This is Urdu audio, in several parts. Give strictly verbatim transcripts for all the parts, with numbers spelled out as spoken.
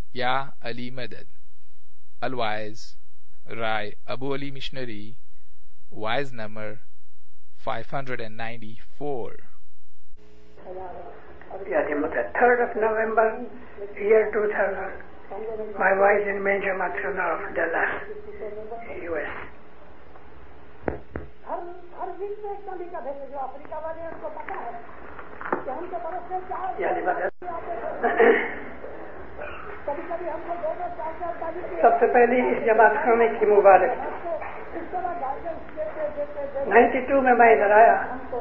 یا علی مدد. Alwaez Rai Abu Ali missionary, Waez number five ninety-four. third of November, year two thousand. My wife in Major Matrona of Dallas, U S. سب سے پہلی اس جماعت خانے کی مبارک. نائنٹی ٹو میں میں ادھر آیا,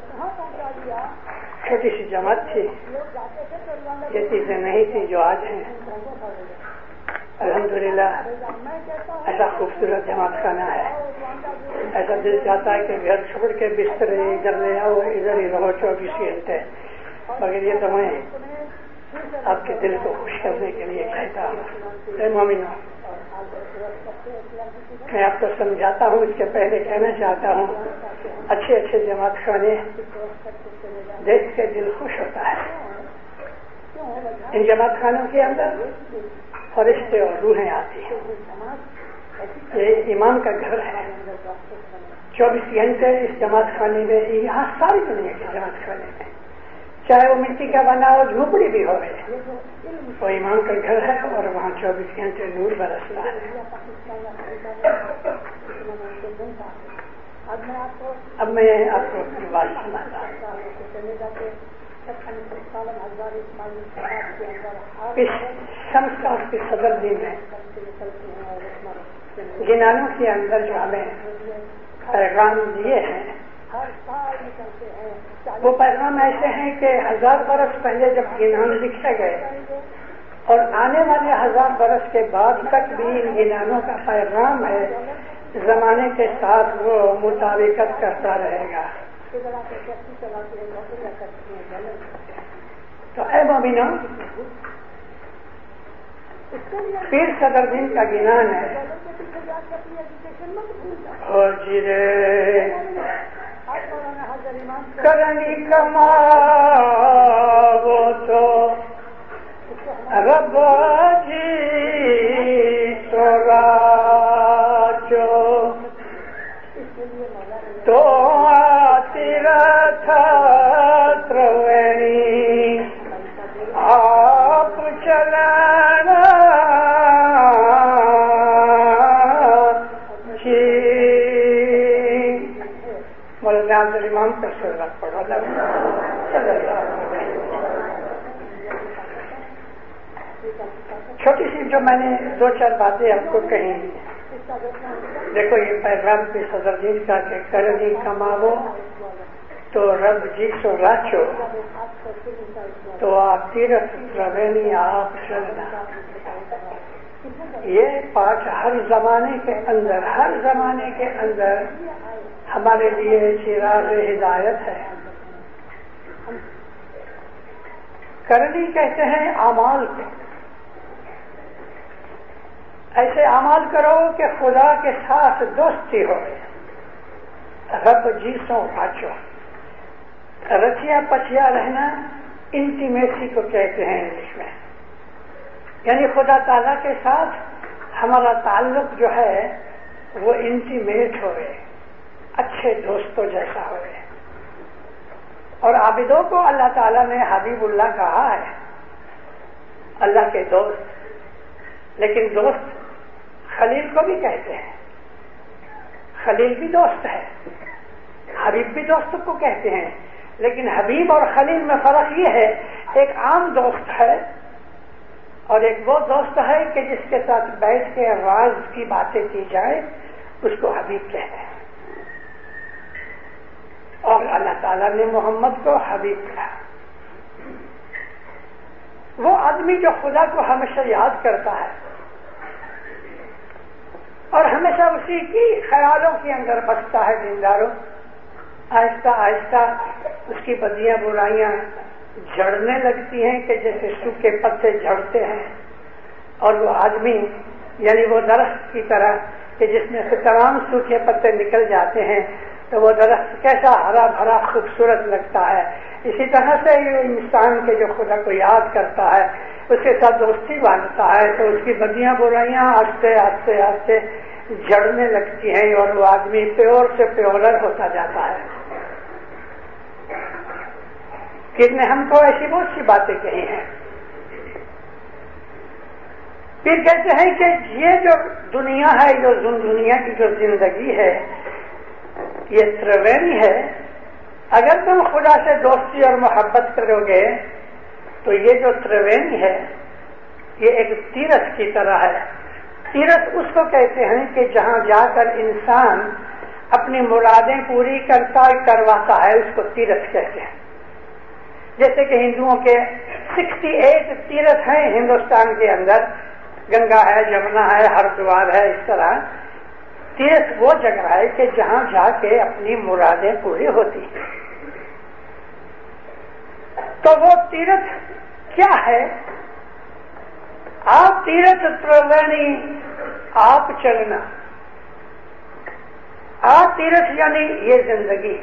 چھوٹی سی جماعت تھی, یہ چیزیں نہیں تھی جو آج ہیں. الحمدللہ ایسا خوبصورت جماعت خانہ ہے, ایسا دل چاہتا ہے کہ گھر چھوڑ کے بستر ادھر لے آؤ, ادھر ہی رہو چوبیس گھنٹے. مگر یہ تو میں آپ کے دل کو خوش کرنے کے لیے کہتا ہوں. اے مومنو, میں آپ کو سمجھاتا ہوں, اس کے پہلے کہنا چاہتا ہوں, اچھے اچھے جماعت خانے دیکھ کے دل خوش ہوتا ہے. ان جماعت خانوں کے اندر فرشتے اور روحیں آتی ہیں. یہ ایمان کا گھر ہے. چوبیس گھنٹے اس جماعت خانے میں, یہاں ساری دنیا کے جماعت خانے میں, چاہے وہ مٹی کا بنا ہو, جھوپڑی بھی ہو, وہ ایمان کا گھر ہے اور وہاں چوبیس گھنٹے نور برستا ہے. اب میں آپ کو اپنی بات سناتا ہوں. اس سنسکار کے صدر جی نے گنانوں کے اندر جو ہمیں پیغام دیے ہیں, وہ پیغام ایسے ہیں کہ ہزار برس پہلے جب گنان لکھے گئے اور آنے والے ہزار برس کے بعد تک بھی ان گنانوں کا پیغام ہے, زمانے کے ساتھ وہ مطابقت کرتا رہے گا. تو اے مومنو, پیر صدر دین کا گنان ہے, ہو جیرے کرنی کما وہ تو رب جی سورا جو تو تیرتھ تروینی آپ چلانا جی. مولانا عبد الامام کا سورت پڑھو. چھوٹی سی جو میں نے دو چار باتیں آپ کو کہی. دیکھو یہ پیغام کے صدر دین کا کہ کرنی کماو تو رب جی سو راچو تو آپ تیرتھ روینی آپ چلنا. یہ پاٹ ہر زمانے کے اندر ہر زمانے کے اندر ہمارے لیے چراغ ہدایت ہے. کرنی کہتے ہیں اعمال کو. ایسے اعمال کرو کہ خدا کے ساتھ دوستی ہو. رب جی سو پاچو, رچیا پچیا رہنا انٹیمیسی کو کہتے ہیں انگلش میں. یعنی خدا تعالیٰ کے ساتھ ہمارا تعلق جو ہے وہ انٹیمیٹ ہوئے, اچھے دوستوں جیسا ہوئے. اور عابدوں کو اللہ تعالیٰ نے حبیب اللہ کہا ہے, اللہ کے دوست. لیکن دوست خلیل کو بھی کہتے ہیں. خلیل بھی دوست ہے, حبیب بھی دوست کو کہتے ہیں. لیکن حبیب اور خلیل میں فرق یہ ہے, ایک عام دوست ہے اور ایک وہ دوست ہے کہ جس کے ساتھ بیٹھ کے راز کی باتیں کی جائے, اس کو حبیب کہتے ہیں. اور اللہ تعالیٰ نے محمد کو حبیب کہا. وہ آدمی جو خدا کو ہمیشہ یاد کرتا ہے اور ہمیشہ اسی کی خیالوں کے اندر بستا ہے. دینداروں, آہستہ آہستہ اس کی بدیاں برائیاں جھڑنے لگتی ہیں کہ جیسے سوکھے پتے جھڑتے ہیں. اور وہ آدمی یعنی وہ درخت کی طرح کہ جس میں سے تمام سوکھے پتے نکل جاتے ہیں, تو وہ درخت کیسا ہرا بھرا خوبصورت لگتا ہے. اسی طرح سے یہ انسان کے جو خدا کو یاد کرتا ہے اس کے ساتھ دوستی باندھتا ہے تو اس کی بدیاں برائیاں آہستہ آہستہ آہستہ جڑنے لگتی ہیں اور وہ آدمی پیور سے پیورر ہوتا جاتا ہے. کتنے ہم کو ایسی بہت سی باتیں کہی ہیں. پھر کہتے ہیں کہ یہ جو دنیا ہے، جو دنیا کی جو زندگی ہے، یہ تریوینی ہے. اگر تم خدا سے دوستی اور محبت کرو گے تو یہ جو تریوینی ہے یہ ایک تیرتھ کی طرح ہے. تیرتھ اس کو کہتے ہیں کہ جہاں جا کر انسان اپنی مرادیں پوری کرتا کرواتا ہے، اس کو تیرتھ کہتے ہیں. جیسے کہ ہندوؤں کے سکسٹی ایٹ تیرتھ ہیں ہندوستان کے اندر، گنگا ہے، جمنا ہے، ہردوار ہے. اس طرح تیرتھ وہ جگہ ہے کہ جہاں جا کے اپنی مرادیں پوری ہوتی ہیں. تو وہ تیرتھ کیا ہے؟ آپ تیرتھ تریوینی، آپ چلنا. آپ تیرتھ یعنی یہ زندگی،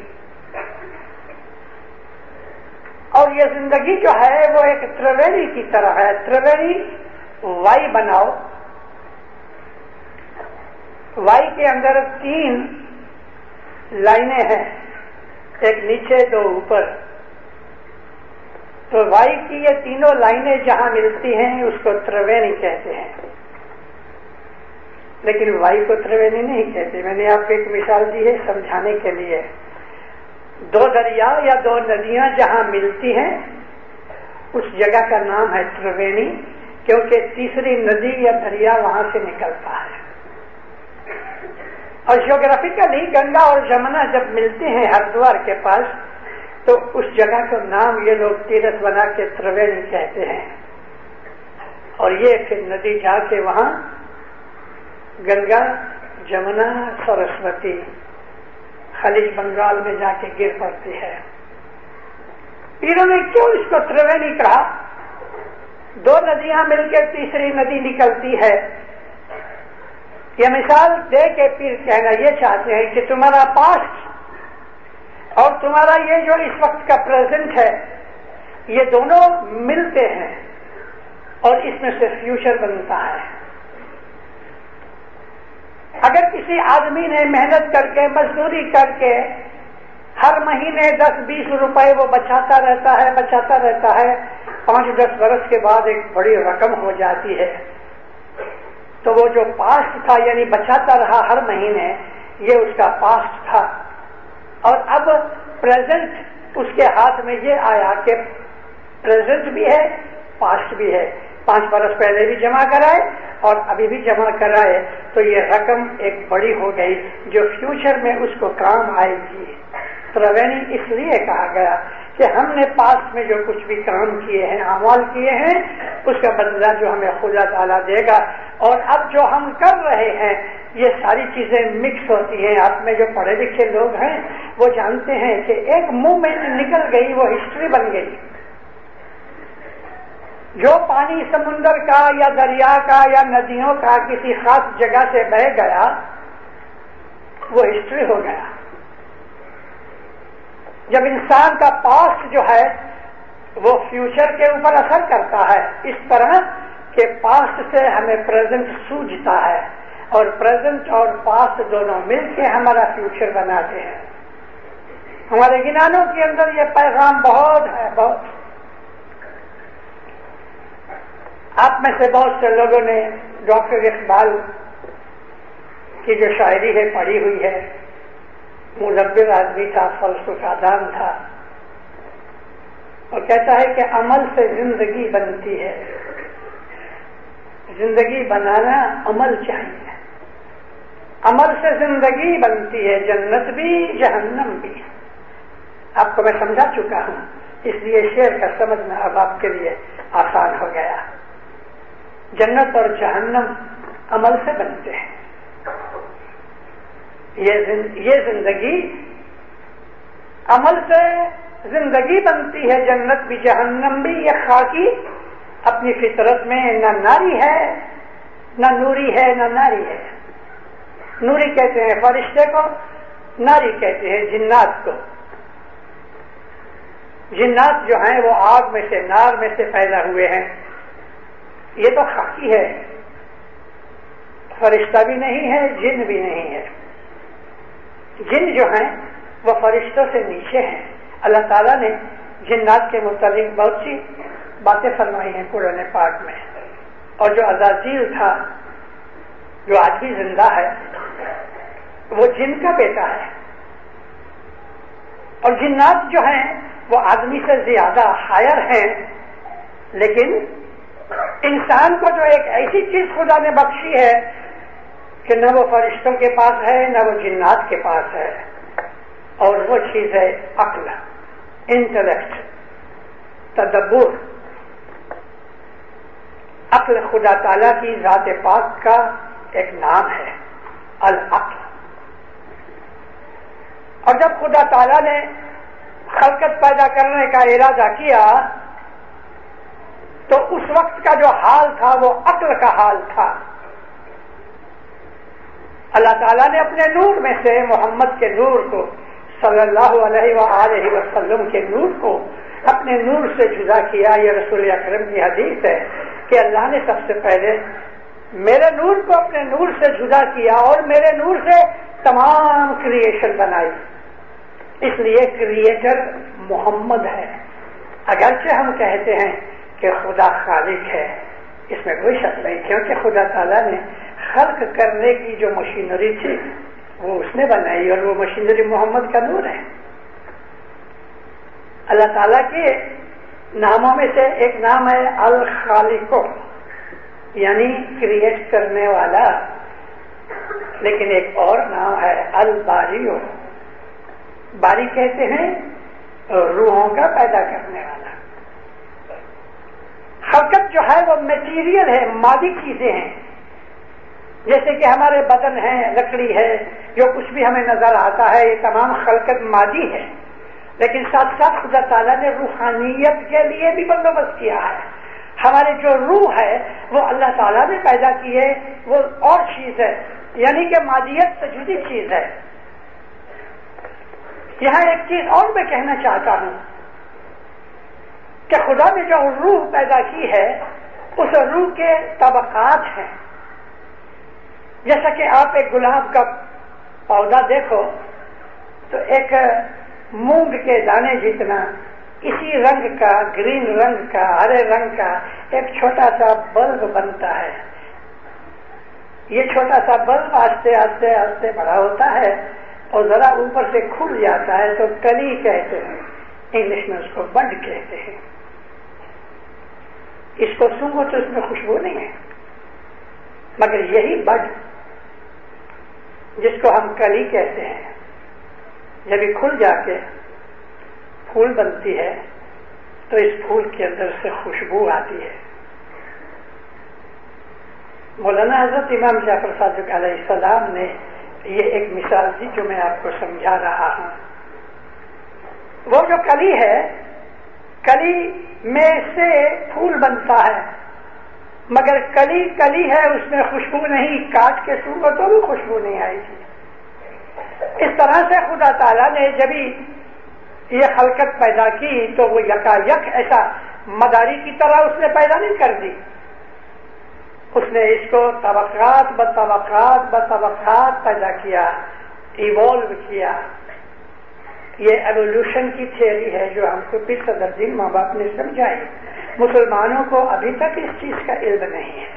اور یہ زندگی جو ہے وہ ایک تریوینی کی طرح ہے. تریوینی وائی بناؤ، وائی کے اندر تین لائنیں ہیں، ایک نیچے دو اوپر. تو وائی کی یہ تینوں لائنیں جہاں ملتی ہیں اس کو تریوینی کہتے ہیں. لیکن وائی کو تریوینی نہیں کہتے. میں نے آپ کو ایک مثال دی ہے سمجھانے کے لیے. دو دریا یا دو ندیاں جہاں ملتی ہیں اس جگہ کا نام ہے تریوینی، کیونکہ تیسری ندی یا دریا وہاں سے نکلتا ہے. اور جیوگرافیکلی گنگا اور جمنا جب ملتے ہیں ہردوار کے پاس تو اس جگہ کا نام یہ لوگ تیرتھ بنا کے تریوینی کہتے ہیں. اور یہ پھر ندی جا کے وہاں گنگا، جمنا، سرسوتی خلیج بنگال میں جا کے گر پڑتی ہے. پیروں نے کیوں اس کو تریوینی کہا؟ دو ندیاں مل کے تیسری ندی نکلتی ہے. یہ مثال دے کے پیر کہنا یہ چاہتے ہیں کہ تمہارا پاسٹ اور تمہارا یہ جو اس وقت کا پریزنٹ ہے یہ دونوں ملتے ہیں اور اس میں سے فیوچر بنتا ہے. اگر کسی آدمی نے محنت کر کے مزدوری کر کے ہر مہینے دس بیس روپے وہ بچاتا رہتا ہے بچاتا رہتا ہے پانچ دس برس کے بعد ایک بڑی رقم ہو جاتی ہے، تو وہ جو پاسٹ تھا یعنی بچاتا رہا ہر مہینے، یہ اس کا پاسٹ تھا. اور اب پریزنٹ اس کے ہاتھ میں یہ آیا کہ پریزنٹ بھی ہے پاسٹ بھی ہے. پانچ برس پہلے بھی جمع کرائے اور ابھی بھی جمع کرائے تو یہ رقم ایک بڑی ہو گئی جو فیوچر میں اس کو کام آئے گی. تریوینی اس لیے کہا گیا کہ ہم نے پاسٹ میں جو کچھ بھی کام کیے ہیں، اعمال کیے ہیں، اس کا بدلہ جو ہمیں خدا تعالیٰ دے گا. اور اب جو ہم کر رہے ہیں یہ ساری چیزیں مکس ہوتی ہیں. آپ میں جو پڑھے لکھے لوگ ہیں وہ جانتے ہیں کہ ایک مومنٹ نکل گئی وہ ہسٹری بن گئی. جو پانی سمندر کا یا دریا کا یا ندیوں کا کسی خاص جگہ سے بہہ گیا وہ ہسٹری ہو گیا. جب انسان کا پاسٹ جو ہے وہ فیوچر کے اوپر اثر کرتا ہے، اس طرح کہ پاسٹ سے ہمیں پریزنٹ سوجھتا ہے اور پریزنٹ اور پاسٹ دونوں مل کے ہمارا فیوچر بناتے ہیں. ہمارے گنانوں کے اندر یہ پیغام بہت ہے بہت. آپ میں سے بہت سے لوگوں نے ڈاکٹر اقبال کی جو شاعری ہے پڑھی ہوئی ہے. مدبر آدمی تھا، فلسفہ دان تھا، اور کہتا ہے کہ عمل سے زندگی بنتی ہے. زندگی بنانا عمل چاہیے. عمل سے زندگی بنتی ہے، جنت بھی جہنم بھی. آپ کو میں سمجھا چکا ہوں، اس لیے شعر کا سمجھنا اب آپ کے لیے آسان ہو گیا. جنت اور جہنم عمل سے بنتے ہیں. یہ زندگی عمل سے زندگی بنتی ہے، جنت بھی جہنم بھی. یہ خاکی اپنی فطرت میں نہ ناری ہے نہ نوری ہے نہ ناری ہے. نوری کہتے ہیں فرشتے کو، ناری کہتے ہیں جنات کو. جنات جو ہیں وہ آگ میں سے، نار میں سے پیدا ہوئے ہیں. یہ تو خاکی ہے، فرشتہ بھی نہیں ہے، جن بھی نہیں ہے. جن جو ہیں وہ فرشتوں سے نیچے ہیں. اللہ تعالیٰ نے جنات کے متعلق بہت سی باتیں فرمائی ہیں قرآن پاک میں. اور جو عزازیل تھا جو آج بھی زندہ ہے وہ جن کا بیٹا ہے. اور جنات جو ہیں وہ آدمی سے زیادہ ہائر ہیں، لیکن انسان کو جو ایک ایسی چیز خدا نے بخشی ہے کہ نہ وہ فرشتوں کے پاس ہے نہ وہ جنات کے پاس ہے، اور وہ چیز ہے عقل، انٹلیکٹ، تدبر. عقل خدا تعالیٰ کی ذات پاک کا ایک نام ہے، العقل. اور جب خدا تعالیٰ نے خلقت پیدا کرنے کا ارادہ کیا تو اس وقت کا جو حال تھا وہ عقل کا حال تھا. اللہ تعالیٰ نے اپنے نور میں سے محمد کے نور کو، صلی اللہ علیہ وآلہ وسلم کے نور کو اپنے نور سے جدا کیا. یہ رسول اکرم کی حدیث ہے کہ اللہ نے سب سے پہلے میرے نور کو اپنے نور سے جدا کیا اور میرے نور سے تمام کریشن بنائی. اس لیے کریٹر محمد ہے. اگرچہ ہم کہتے ہیں کہ خدا خالق ہے، اس میں کوئی شک نہیں، کیونکہ خدا تعالیٰ نے خلق کرنے کی جو مشینری تھی وہ اس نے بنائی، اور وہ مشینری محمد کا نور ہے. اللہ تعالیٰ کے ناموں میں سے ایک نام ہے الخالق، یعنی کریٹ کرنے والا. لیکن ایک اور نام ہے الباری. باری کہتے ہیں روحوں کا پیدا کرنے والا. خلقت جو ہے وہ میٹیریل ہے، مادی چیزیں ہیں، جیسے کہ ہمارے بدن ہے، لکڑی ہے، جو کچھ بھی ہمیں نظر آتا ہے یہ تمام خلقت مادی ہے. لیکن ساتھ ساتھ خدا تعالیٰ نے روحانیت کے لیے بھی بندوبست کیا ہے. ہماری جو روح ہے وہ اللہ تعالیٰ نے پیدا کی ہے، وہ اور چیز ہے، یعنی کہ مادیت سے جدی چیز ہے. یہاں ایک چیز اور میں کہنا چاہتا ہوں کہ خدا نے جو روح پیدا کی ہے اس روح کے طبقات ہیں. جیسا کہ آپ ایک گلاب کا پودا دیکھو تو ایک مونگ کے دانے جتنا اسی رنگ کا، گرین رنگ کا، ہرے رنگ کا ایک چھوٹا سا بلب بنتا ہے. یہ چھوٹا سا بلب آہستہ آہستہ آہستہ بڑا ہوتا ہے اور ذرا اوپر سے کھل جاتا ہے تو کلی کہتے ہیں، انگلش میں اس کو بڈ کہتے ہیں. اس کو سونگو تو اس میں خوشبو نہیں ہے، مگر یہی بڈ جس کو ہم کلی کہتے ہیں جب یہ کھل جا کے پھول بنتی ہے تو اس پھول کے اندر سے خوشبو آتی ہے. مولانا حضرت امام جعفر صادق علیہ السلام نے یہ ایک مثال تھی جو میں آپ کو سمجھا رہا ہوں. وہ جو کلی ہے، کلی میں سے پھول بنتا ہے، مگر کلی کلی ہے، اس میں خوشبو نہیں. کاٹ کے سونگو تو بھی خوشبو نہیں آئے گی. اس طرح سے خدا تعالیٰ نے جبھی یہ خلقت پیدا کی تو وہ یکا یک ایسا مداری کی طرح اس نے پیدا نہیں کر دی. اس نے اس کو طبقات ب طبقات ب طبقات پیدا کیا، ایوالو کیا. یہ ایوولوشن کی تھیوری ہے جو ہم کو پیر صدر الدین ماں باپ نے سمجھائی. مسلمانوں کو ابھی تک اس چیز کا علم نہیں ہے.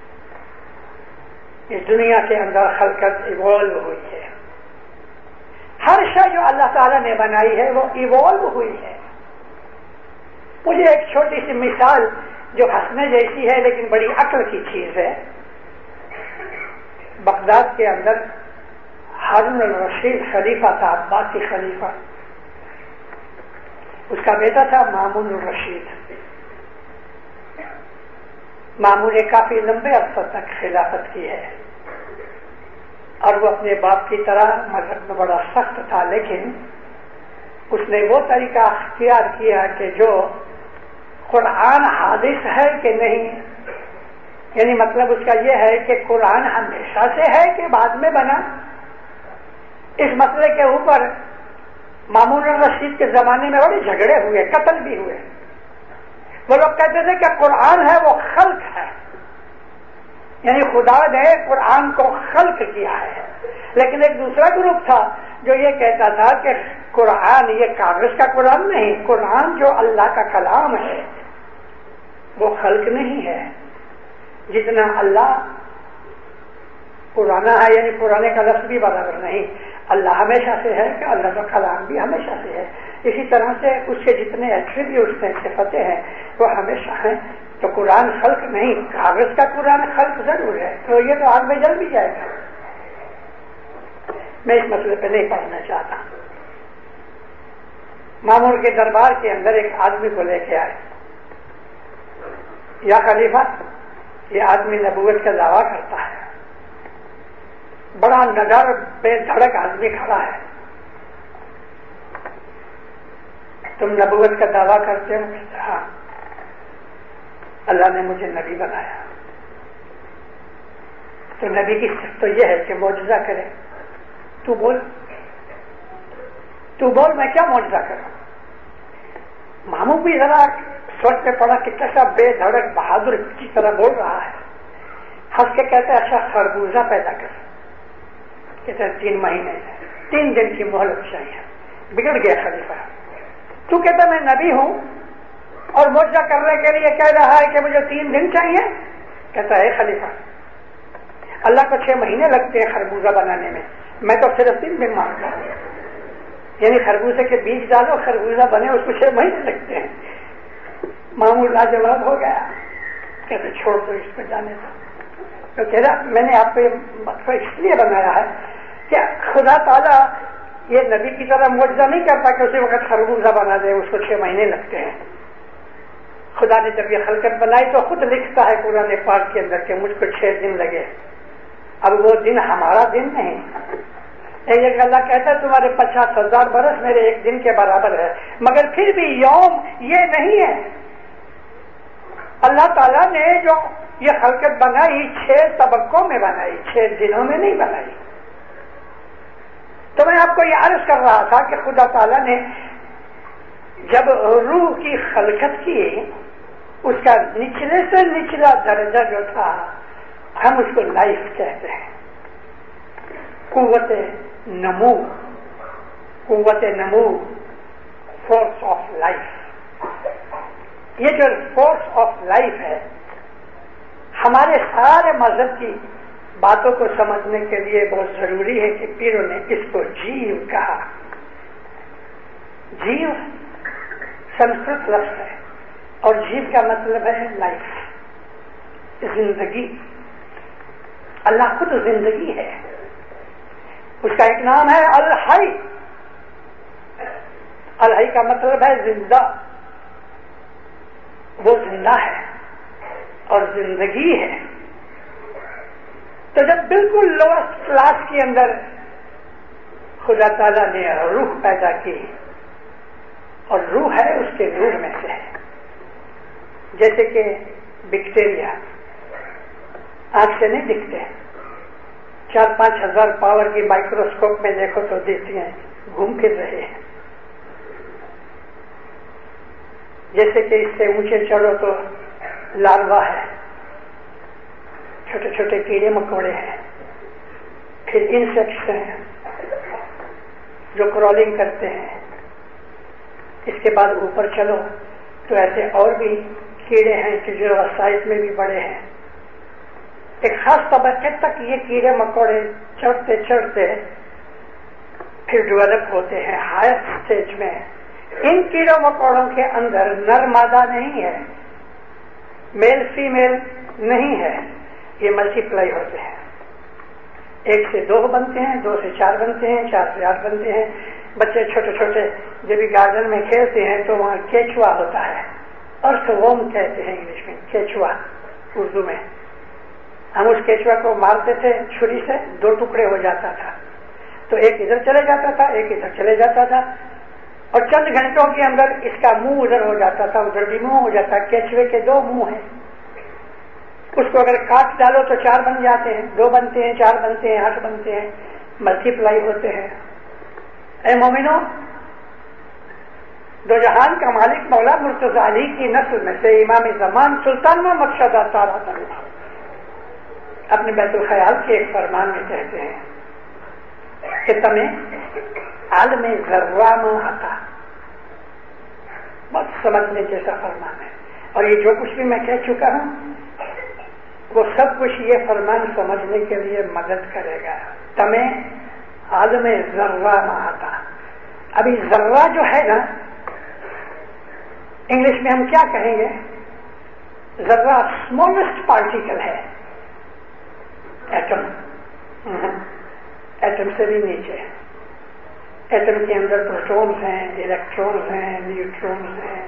اس دنیا کے اندر خلقت ایوالو ہوئی ہے. ہر شے جو اللہ تعالیٰ نے بنائی ہے وہ ایوالو ہوئی ہے. مجھے ایک چھوٹی سی مثال جو ہنسنے جیسی ہے لیکن بڑی عقل کی چیز ہے. بغداد کے اندر ہارون الرشید خلیفہ تھا، عباسی خلیفہ. اس کا بیٹا تھا مامون الرشید. مامون نے کافی لمبے عرصے تک خلافت کی ہے اور وہ اپنے باپ کی طرح مذہب میں بڑا سخت تھا، لیکن اس نے وہ طریقہ اختیار کیا کہ جو قرآن حادث ہے کہ نہیں، یعنی مطلب اس کا یہ ہے کہ قرآن ہمیشہ سے ہے کہ بعد میں بنا. اس مسئلے کے اوپر مامون الرشید کے زمانے میں بڑے جھگڑے ہوئے، قتل بھی ہوئے. وہ لوگ کہتے تھے کہ قرآن ہے وہ خلق ہے، یعنی خدا نے قرآن کو خلق کیا ہے. لیکن ایک دوسرا گروپ تھا جو یہ کہتا تھا کہ قرآن یہ کاغذ کا قرآن نہیں، قرآن جو اللہ کا کلام ہے وہ خلق نہیں ہے. جتنا اللہ پرانا ہے، یعنی پرانے کا لفظ بھی برابر نہیں، اللہ ہمیشہ سے ہے کہ اللہ کا کلام بھی ہمیشہ سے ہے. اسی طرح سے اس کے جتنے ایٹریبیوٹس ہیں، صفتیں ہیں، وہ ہمیشہ ہیں. تو قرآن خلق نہیں، کاغذ کا قرآن خلق ضرور ہے. تو یہ تو آگ میں جل بھی جائے گا. میں اس مسئلے پہ نہیں پڑھنا چاہتا. مامور کے دربار کے اندر ایک آدمی کو لے کے آئے. یا خلیفہ، یہ آدمی نبوت کا دعویٰ کرتا ہے، بڑا نڈر بے دھڑک آدمی کھڑا ہے. تم نبوت کا دعویٰ کرتے ہو؟ ہاں، اللہ نے مجھے نبی بنایا. تو نبی کی صفت تو یہ ہے کہ معجزہ کرے. تو بول تو بول میں کیا معجزہ کروں. ماموں بھی ذرا سوچ پہ پڑا کہ کیسا بے دھڑک بہادر کی طرح بول رہا ہے. ہنس کے کہتے اچھا خربوزہ پیدا کر. کہتے ہیں تین مہینے تین دن کی مہلت چاہیے. بگڑ گیا خلیفہ. تو کہتا میں نبی ہوں اور معجزہ کرنے کے لیے کہہ رہا ہے کہ مجھے تین دن چاہیے. کہتا ہے خلیفہ، اللہ کو چھ مہینے لگتے ہیں خربوزہ بنانے میں، میں تو صرف تین دن مانگتا ہوں. یعنی خربوزے کے بیج ڈالو خربوزہ بنے اس کو چھ مہینے لگتے ہیں. معمول لاجواب ہو گیا. کہتے چھوڑ دو اس کو جانے دو. تو کہہ رہا میں نے آپ کو یہ اس لیے بنایا ہے کہ خدا تعالیٰ یہ نبی کی طرح معجزہ نہیں کرتا کہ اسی وقت خربوزہ بنا دے، اس کو چھ مہینے لگتے ہیں. خدا نے جب یہ خلقت بنائی تو خود لکھتا ہے قرآن پاک کے اندر کہ مجھ کو چھ دن لگے. اب وہ دن ہمارا دن نہیں. ایک اللہ کہتا ہے تمہارے پچاس ہزار برس میرے ایک دن کے برابر ہے، مگر پھر بھی یوم یہ نہیں ہے. اللہ تعالیٰ نے جو یہ خلقت بنائی چھ طبقوں میں بنائی، چھ دنوں میں نہیں بنائی. تو میں آپ کو یہ عرض کر رہا تھا کہ خدا تعالیٰ نے جب روح کی خلقت کی، اس کا نچلے سے نچلا درجہ جو تھا ہم اس کو لائف کہتے ہیں. قوت نمو، قوت نمو، فورس آف لائف. یہ جو فورس آف لائف ہے ہمارے سارے مذہب کی باتوں کو سمجھنے کے لیے بہت ضروری ہے کہ پیروں نے اس کو جیو کہا. جیو سنسکرت لفظ ہے اور جیو کا مطلب ہے لائف، زندگی. اللہ خود زندگی ہے. اس کا ایک نام ہے الحی. الحی کا مطلب ہے زندہ. وہ زندہ ہے اور زندگی ہے. تو جب بالکل لوئسٹ کلاس کے اندر خدا تعالیٰ نے روح پیدا کی، اور روح ہے اس کے روح میں سے ہے. جیسے کہ بیکٹیریا آنکھ سے نہیں دکھتے، چار پانچ ہزار پاور کی مائکروسکوپ میں دیکھو تو دیکھتی ہیں گھوم پھر رہے ہیں. جیسے کہ اس سے اونچے چڑھو تو لاروا ہے، چھوٹے چھوٹے کیڑے مکوڑے ہیں، پھر انسیکٹس ہیں جو کرالنگ کرتے ہیں. اس کے بعد اوپر چلو تو ایسے اور بھی کیڑے ہیں کہ جو سائز میں بھی بڑے ہیں. ایک خاص طبقے تک یہ کیڑے مکوڑے چڑھتے چڑھتے پھر ڈیولپ ہوتے ہیں ہائر اسٹیج میں. ان کیڑوں مکوڑوں کے اندر نر مادہ نہیں ہے، میل فیمیل نہیں ہے، یہ ملٹی پلائی ہوتے ہیں. ایک سے دو بنتے ہیں، دو سے چار بنتے ہیں، چار سے آٹھ بنتے ہیں. بچے چھوٹے چھوٹے جب بھی گارڈن میں کھیلتے ہیں تو وہاں کیچوا ہوتا ہے، ارتھ وورم کہتے ہیں انگلش میں، کیچوا اردو میں. ہم اس کیچوا کو مارتے تھے چھری سے، دو ٹکڑے ہو جاتا تھا. تو ایک ادھر چلے جاتا تھا، ایک ادھر چلے جاتا تھا، اور چند گھنٹوں کے اندر اس کا منہ ادھر ہو جاتا تھا، ادھر بھی منہ ہو جاتا. کیچوے کے دو منہ ہیں، اس کو اگر کاٹ ڈالو تو چار بن جاتے ہیں، دو بنتے ہیں، چار بنتے ہیں، آٹھ بنتے ہیں، ملٹی پلائی ہوتے ہیں. اے مومنو، دو جہان کا مالک مولا مرتضی علی کی نسل میں سے امام زمان سلطان محمد شہزاد تارا اپنے بیت الخیال کے ایک فرمان میں کہتے ہیں کہ تمہیں عالم ذرہ میں آتا، بہت سمجھنے جیسا فرمان ہے، اور یہ جو کچھ بھی میں کہہ چکا ہوں وہ سب کچھ یہ فرمان سمجھنے کے لیے مدد کرے گا. تمہیں عالم ذرہ میں آتا. ابھی ذرہ جو ہے نا، انگلش میں ہم کیا کہیں گے؟ ذرہ اسمالسٹ پارٹیکل ہے، ایٹم. ایٹم سے بھی نیچے. ایٹم کے اندر پروٹونز ہیں، الیکٹرونز ہیں، نیوٹرونز ہیں،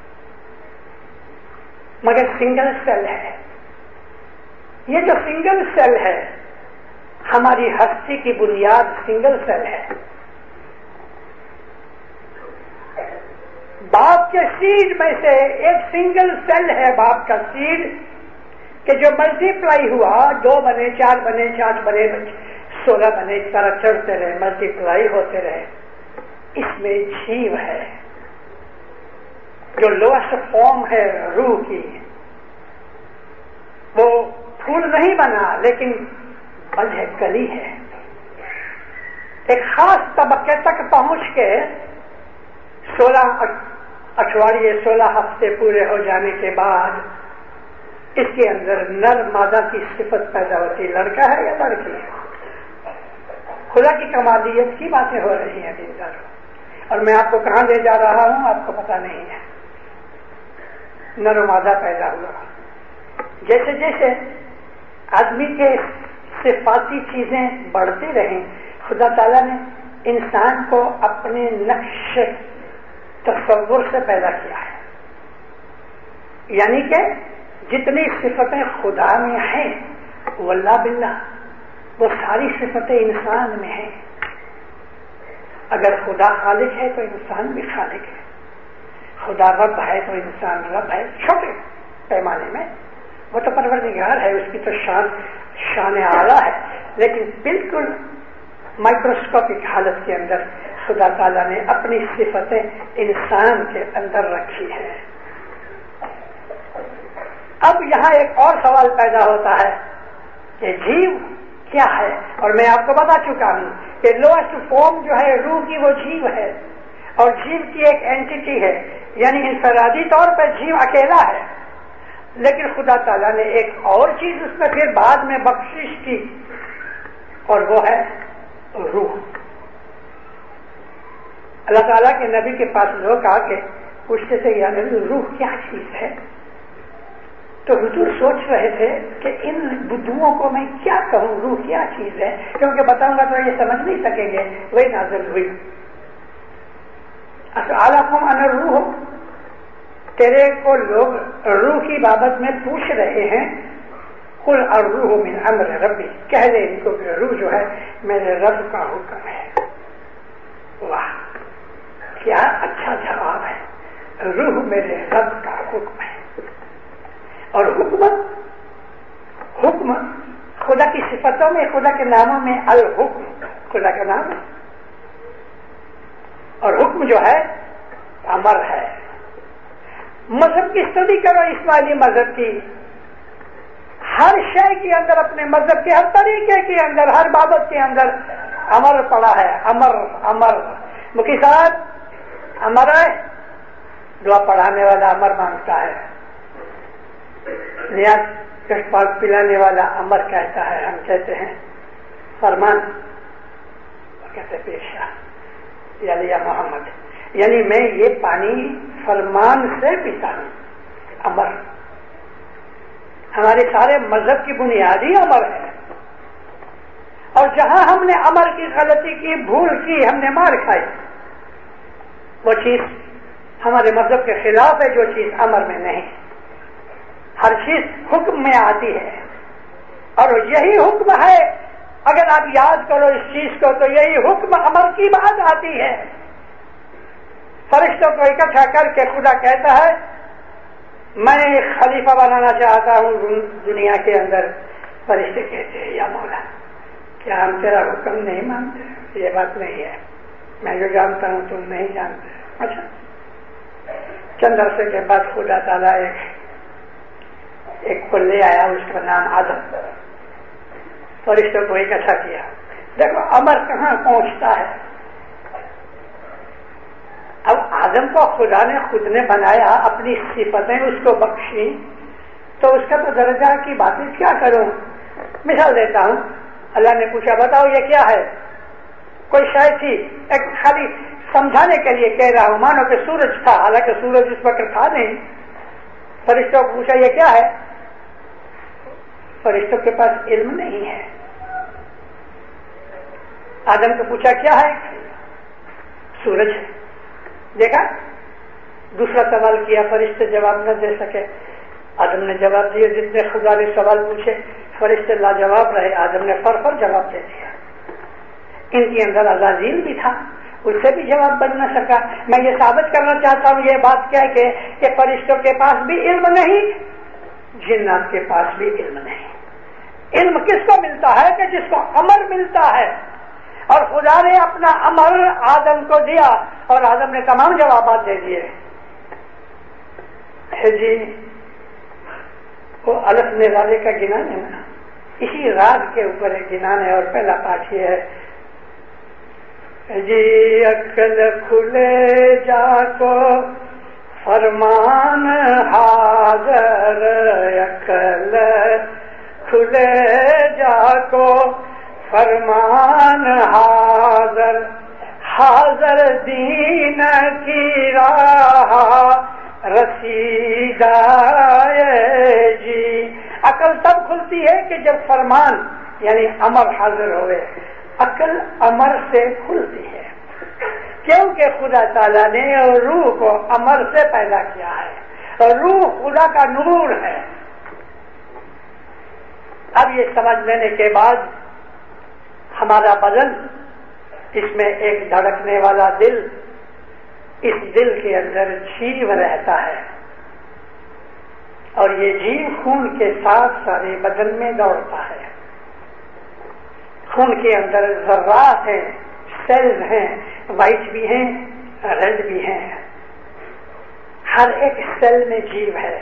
مگر سنگل سیل ہے. یہ جو سنگل سیل ہے، ہماری ہستی کی بنیاد سنگل سیل ہے. باپ کے سیڈ میں سے ایک سنگل سیل ہے، باپ کا سیڈ، کہ جو ملٹی پلائی ہوا، دو بنے، چار بنے، چار بنے، سولہ بنے، اس طرح چڑھتے رہے، ملٹی پلائی ہوتے رہے. اس میں جیو ہے، جو لوئسٹ فارم ہے روح کی. وہ پھول نہیں بنا لیکن بل ہے، کلی ہے. ایک خاص طبقے تک پہنچ کے سولہ اٹھواڑیے سولہ ہفتے پورے ہو جانے کے بعد اس کے اندر نر مادہ کی صفت پیدا ہوتی. لڑکا ہے یا لڑکی ہے؟ خدا کی کمالیت کی باتیں ہو رہی ہیں دن در، اور میں آپ کو کہاں لے جا رہا ہوں آپ کو پتا نہیں ہے. نر و مادہ پیدا ہوا. جیسے جیسے آدمی کے صفاتی چیزیں بڑھتی رہیں، خدا تعالیٰ نے انسان کو اپنے نقش تصور سے پیدا کیا ہے. یعنی کہ جتنی صفتیں خدا میں ہیں واللہ باللہ وہ ساری صفتیں انسان میں ہیں. اگر خدا خالق ہے تو انسان بھی خالق ہے، خدا رب ہے تو انسان رب ہے. چھوٹے پیمانے میں وہ تو پروردگار ہے، اس کی تو شان شان اعلیٰ ہے، لیکن بالکل مائکروسکوپک حالت کے اندر خدا تعالیٰ نے اپنی صفتیں انسان کے اندر رکھی ہے. اب یہاں ایک اور سوال پیدا ہوتا ہے کہ جیو کیا ہے؟ اور میں آپ کو بتا چکا ہوں کہ لوئسٹ فارم جو ہے روح کی وہ جیو ہے، اور جیو کی ایک اینٹیٹی ہے، یعنی انفرادی طور پر جیو اکیلا ہے، لیکن خدا تعالیٰ نے ایک اور چیز اس میں پھر بعد میں بخشش کی، اور وہ ہے روح. اللہ تعالیٰ کے نبی کے پاس لوگ آ کے پوچھتے تھے یا نبی روح کیا چیز ہے؟ تو حضور سوچ رہے تھے کہ ان بدھوؤں کو میں کیا کہوں، روح کیا چیز ہے، کیونکہ بتاؤں گا تو یہ سمجھ نہیں سکیں گے. وہی نازل ہوئی اسألکم عن الروح. تیرے کو لوگ روح کی بابت میں پوچھ رہے ہیں، قل الروح من امر ربی، کہہ دے ان کو کہ روح جو ہے میرے رب کا حکم ہے. واہ کیا اچھا جواب ہے، روح میرے رب کا حکم ہے. اور حکمت حکم خدا کی صفتوں میں، خدا کے ناموں میں الحکم خدا کا نام ہے، اور حکم جو ہے امر ہے. مذہب کی اسٹڈی کرو، اسماعیلی مذہب کی، ہر شے کے اندر، اپنے مذہب کے ہر طریقے کے اندر، ہر بابت کے اندر امر پڑا ہے. امر امر مکی صاحب امر ہے، دعا پڑھانے والا امر مانگتا ہے، نیاز کش پاک پلانے والا امر کہتا ہے، ہم کہتے ہیں فرمان، وہ کہتے پیشہ یا لیا محمد، یعنی میں یہ پانی فرمان سے پیتا ہوں. امر ہمارے سارے مذہب کی بنیادی امر ہے، اور جہاں ہم نے امر کی غلطی کی، بھول کی، ہم نے مار کھائی، وہ چیز ہمارے مذہب کے خلاف ہے. جو چیز امر میں نہیں، ہر چیز حکم میں آتی ہے، اور یہی حکم ہے. اگر آپ یاد کرو اس چیز کو تو یہی حکم امر کی بات آتی ہے. فرشتوں کو اکٹھا کر کے خدا کہتا ہے میں خلیفہ بنانا چاہتا ہوں دنیا کے اندر. فرشتے کہتے ہیں یا مولا کیا ہم تیرا حکم نہیں مانتے؟ یہ بات نہیں ہے، میں جو جانتا ہوں تم نہیں جانتے. اچھا، چند عرصے کے بعد خدا تعالیٰ ایک ایک کو لے آیا، اس کا نام آدم. فرشتوں کو اکٹھا کیا. دیکھو امر کہاں پہنچتا ہے. اب آدم کو خدا نے خود نے بنایا, اپنی صفتیں اس کو بخشی, تو اس کا تو درجہ کی باتیں کیا کروں. مثال دیتا ہوں, اللہ نے پوچھا بتاؤ یہ کیا ہے, کوئی شاید تھی, ایک خالی سمجھانے کے لیے کہہ رہا ہوں, مانو کہ سورج تھا, حالانکہ سورج اس وقت تھا نہیں. فرشتوں کو پوچھا یہ کیا ہے, فرشتوں کے پاس علم نہیں ہے. آدم کو پوچھا کیا ہے, سورج. دیکھا, دوسرا سوال کیا, فرشتے جواب نہ دے سکے. آدم نے جواب دیا, جتنے خدا نے سوال پوچھے فرشتے لاجواب رہے, آدم نے فر فر جواب دے دیا. ان کے اندر عزازیل بھی تھا, اس سے بھی جواب بن نہ سکا. میں یہ ثابت کرنا چاہتا ہوں یہ بات کیا کہ, کہ فرشتوں کے پاس بھی علم نہیں, جنات کے پاس بھی علم نہیں. علم کس کو ملتا ہے کہ جس کو امر ملتا ہے, اور خدا نے اپنا امر آدم کو دیا اور آدم نے تمام جوابات دے دیے. ہے جی, وہ الف نے والے کا گنان ہے نا, اسی راگ کے اوپر ایک گنان ہے, اور پہلا پاٹ یہ ہے جی, عقل کھلے جا کو فرمان حاضر, عقل کھلے جا کو فرمان حاضر, حاضر دین کی راہ رسیدہ جی. عقل تب کھلتی ہے کہ جب فرمان یعنی امر حاضر ہوئے. عقل امر سے کھلتی ہے, کیونکہ خدا تعالیٰ نے روح کو امر سے پیدا کیا ہے, اور روح خدا کا نور ہے. اب یہ سمجھ لینے کے بعد ہمارا بدن, اس میں ایک دھڑکنے والا دل, اس دل کے اندر جیو رہتا ہے, اور یہ جیو خون کے ساتھ سارے بدن میں دوڑتا ہے. خون کے اندر ذرات ہیں, سیلز ہیں, وائٹ بھی ہیں, ریڈ بھی ہیں. ہر ایک سیل میں جیو ہے,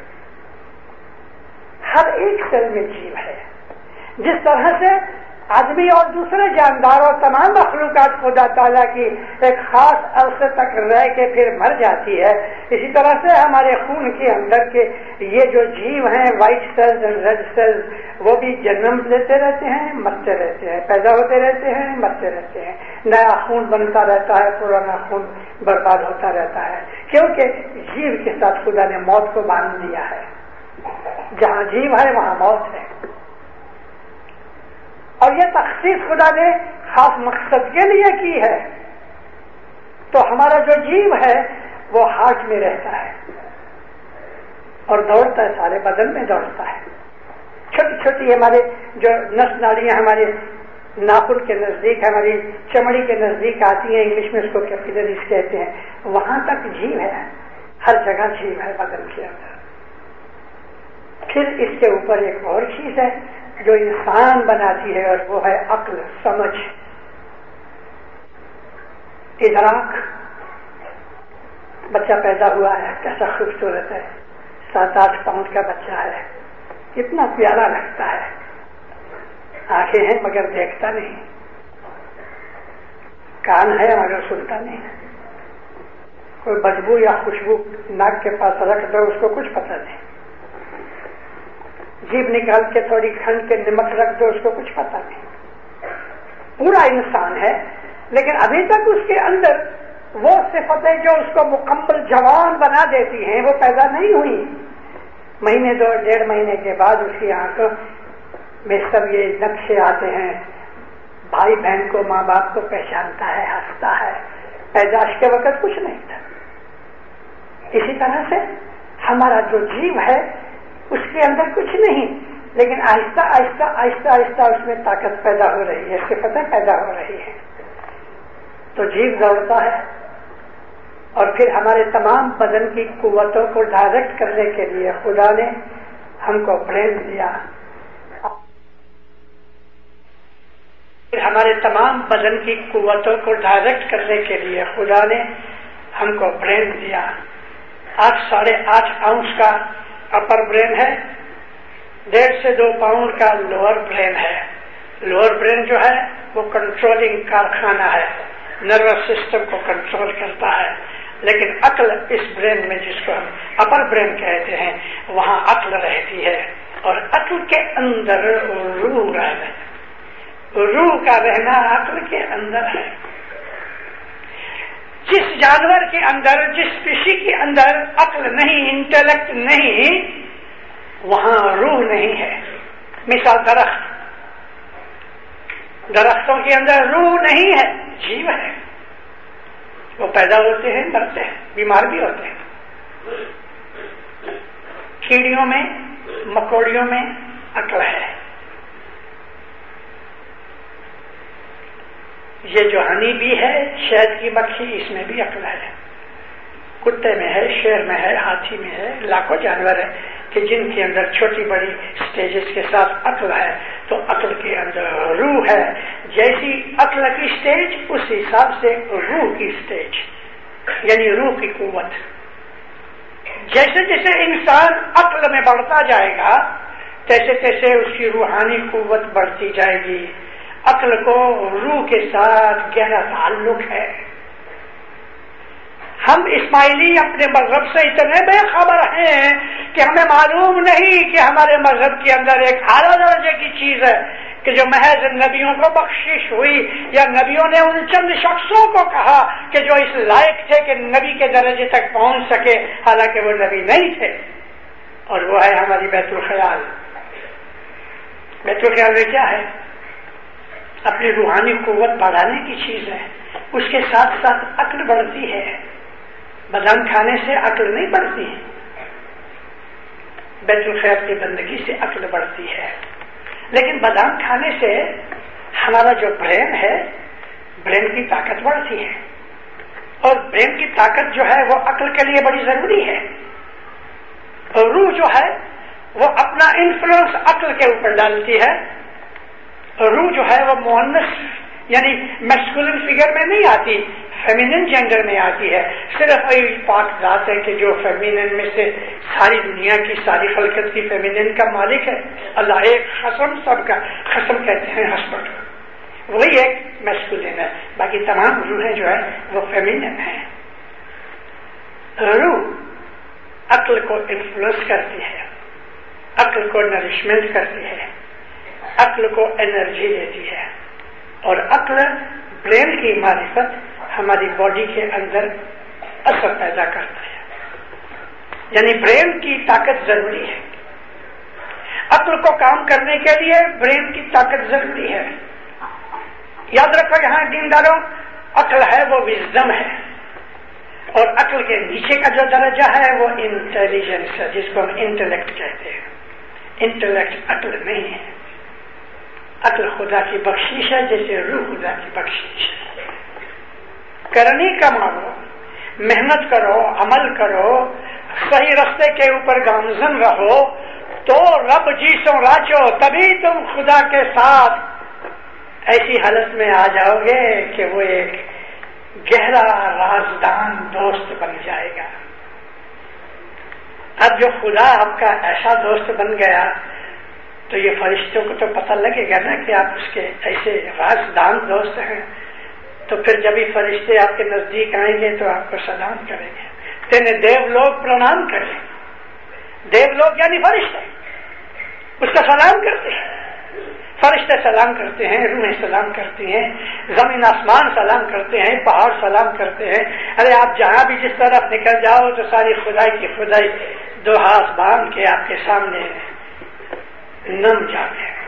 ہر ایک سیل میں جیو ہے. جس طرح سے آدمی اور دوسرے جاندار اور تمام مخلوقات خدا تعالیٰ کی ایک خاص عرصے تک رہ کے پھر مر جاتی ہے, اسی طرح سے ہمارے خون کے اندر کے یہ جو جیو ہیں, وائٹ سیلز اور ریڈ سیلز, وہ بھی جنم لیتے رہتے ہیں, مرتے رہتے ہیں, پیدا ہوتے رہتے ہیں, مرتے رہتے ہیں. نیا خون بنتا رہتا ہے, پرانا خون برباد ہوتا رہتا ہے, کیونکہ جیو کے ساتھ خدا نے موت کو باندھ دیا ہے. جہاں جیو ہے وہاں موت ہے. اور یہ تخصیص خدا نے خاص مقصد کے لیے کی ہے. تو ہمارا جو جیو ہے وہ ہارٹ میں رہتا ہے اور دوڑتا ہے, سارے بدن میں دوڑتا ہے. چھوٹی چھوٹی ہمارے جو نس ناڑیاں ہمارے ناخن کے نزدیک, ہماری چمڑی کے نزدیک آتی ہیں, انگلش میں اس کو کیپیلریز کہتے ہیں, وہاں تک جیو ہے, ہر جگہ جیو ہے بدن کے اندر. پھر اس کے اوپر ایک اور چیز ہے جو انسان بناتی ہے, اور وہ ہے عقل, سمجھ, ادراک. بچہ پیدا ہوا ہے, کیسا خوبصورت ہے, سات آٹھ پاؤنڈ کا بچہ ہے, کتنا پیارا لگتا ہے. آنکھیں ہیں مگر دیکھتا نہیں, کان ہے مگر سنتا نہیں, کوئی بدبو یا خوشبو ناک کے پاس رکھ دو اس کو کچھ پتہ نہیں, جیب نکال کے تھوڑی کھنڈ کے نمک رکھ دو اس کو کچھ پتہ نہیں. پورا انسان ہے, لیکن ابھی تک اس کے اندر وہ صفتیں جو اس کو مکمل جوان بنا دیتی ہیں وہ پیدا نہیں ہوئی. مہینے دو ڈیڑھ مہینے کے بعد اس کی آنکھوں میں سب یہ نقشے آتے ہیں, بھائی بہن کو, ماں باپ کو پہچانتا ہے, ہنستا ہے. پیدائش کے وقت کچھ نہیں تھا. اسی طرح سے ہمارا جو جیو ہے اس کے اندر کچھ نہیں, لیکن آہستہ آہستہ آہستہ آہستہ اس میں طاقت پیدا ہو رہی ہے, صفتیں پیدا ہو رہی ہیں. تو جیو دوڑتا ہے, اور پھر ہمارے تمام بدن کی قوتوں کو ڈائریکٹ کرنے کے لیے خدا نے ہم کو برین دیا. پھر ہمارے تمام بدن کی قوتوں کو ڈائریکٹ کرنے کے لیے خدا نے ہم کو برین دیا. آٹھ ساڑھے آٹھ آؤنس کا اپر برین ہے, ڈیڑھ سے دو پاؤنڈ کا لوور برین ہے. لوअر برین جو ہے وہ کنٹرولنگ کارخانہ ہے، نروس سسٹم کو کنٹرول کرتا ہے، لیکن عقل اس برین میں جس کو ہم اپر برین کہتے ہیں وہاں عقل رہتی ہے، اور عقل کے اندر روح رہنا ہے، روح کا رہنا عقل کے اندر ہے۔ جس جانور کے اندر، جس پیشی کے اندر عقل نہیں، انٹلیکٹ نہیں، وہاں روح نہیں ہے۔ مثال درخت، درختوں کے اندر روح نہیں ہے، جیو ہے، وہ پیدا ہوتے ہیں، مرتے ہیں، بیمار بھی ہوتے ہیں۔ کیڑیوں میں، مکوڑیوں میں عقل ہے۔ یہ جو ہنی بھی ہے، شہد کی مکھی، اس میں بھی عقل ہے۔ کتے میں ہے، شیر میں ہے، ہاتھی میں ہے، لاکھوں جانور ہیں کہ جن کے اندر چھوٹی بڑی سٹیجز کے ساتھ عقل ہے، تو عقل کے اندر روح ہے۔ جیسی عقل کی سٹیج اس حساب سے روح کی سٹیج، یعنی روح کی قوت۔ جیسے جیسے انسان عقل میں بڑھتا جائے گا تیسے تیسے اس کی روحانی قوت بڑھتی جائے گی۔ عقل کو روح کے ساتھ گہرا تعلق ہے۔ ہم اسماعیلی اپنے مذہب سے اتنے بے خبر ہیں کہ ہمیں معلوم نہیں کہ ہمارے مذہب کے اندر ایک اعلیٰ درجے کی چیز ہے کہ جو محض نبیوں کو بخشش ہوئی، یا نبیوں نے ان چند شخصوں کو کہا کہ جو اس لائق تھے کہ نبی کے درجے تک پہنچ سکے، حالانکہ وہ نبی نہیں تھے، اور وہ ہے ہماری بیت الخیال۔ بیت الخیال میں کیا ہے؟ اپنی روحانی قوت بڑھانے کی چیز ہے، اس کے ساتھ ساتھ عقل بڑھتی ہے۔ بادام کھانے سے عقل نہیں بڑھتی، بیت الخیر کی بندگی سے عقل بڑھتی ہے۔ لیکن بادام کھانے سے ہمارا جو برین ہے، برین کی طاقت بڑھتی ہے، اور برین کی طاقت جو ہے وہ عقل کے لیے بڑی ضروری ہے۔ اور روح جو ہے وہ اپنا انفلوئنس عقل کے اوپر ڈالتی ہے۔ روح جو ہے وہ مؤنث یعنی میسکولن فگر میں نہیں آتی، فیمینن جینڈر میں آتی ہے۔ صرف وہی پاک ذات ہے کہ جو فیمینن میں سے ساری دنیا کی، ساری خلقت کی فیمینن کا مالک ہے۔ اللہ ایک خصم، سب کا خصم کہتے ہیں ہسبینڈ کو، وہی ایک میسکولن ہے، باقی تمام روحیں جو ہے وہ فیمینن ہیں۔ روح عقل کو انفلوئنس کرتی ہے، عقل کو نرشمنٹ کرتی ہے، عقل کو انرجی دیتی ہے، اور عقل برین کی معرفت ہماری باڈی کے اندر اثر پیدا کرتا ہے، یعنی برین کی طاقت ضروری ہے۔ عقل کو کام کرنے کے لیے برین کی طاقت ضروری ہے۔ یاد رکھو یہاں دین داروں، عقل ہے وہ وزڈم ہے، اور عقل کے نیچے کا جو درجہ ہے وہ انٹیلیجنس ہے، جس کو ہم انٹلیکٹ کہتے ہیں۔ انٹلیکٹ عقل نہیں ہے، عقل خدا کی بخشش ہے، جیسے روح خدا کی بخشش ہے۔ کرنی کماؤ، محنت کرو، عمل کرو، صحیح راستے کے اوپر گامزن رہو، تو رب جی سو راچو، تبھی تم خدا کے ساتھ ایسی حالت میں آ جاؤ گے کہ وہ ایک گہرا رازدان دوست بن جائے گا۔ اب جو خدا آپ کا ایسا دوست بن گیا تو یہ فرشتوں کو تو پتہ لگے گا نا کہ آپ اس کے ایسے رازدان دوست ہیں، تو پھر جب ہی فرشتے آپ کے نزدیک آئیں گے تو آپ کو سلام کریں گے۔ تینے دیو لوگ پرنام کریں، دیو لوگ یعنی فرشتے اس کا سلام کرتے ہیں، فرشتے سلام کرتے ہیں، روحیں سلام کرتی ہیں، زمین آسمان سلام کرتے ہیں، پہاڑ سلام کرتے ہیں۔ ارے آپ جہاں بھی جس طرف نکل جاؤ تو ساری خدائی کی خدائی دو ہاتھ باندھ کے آپ کے سامنے نم جاتے ہیں۔